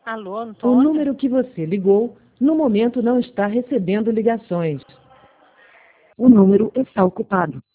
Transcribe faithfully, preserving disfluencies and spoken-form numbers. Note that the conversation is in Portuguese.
Alô, O Antônio? número que você ligou, no momento não está recebendo ligações. O número está ocupado.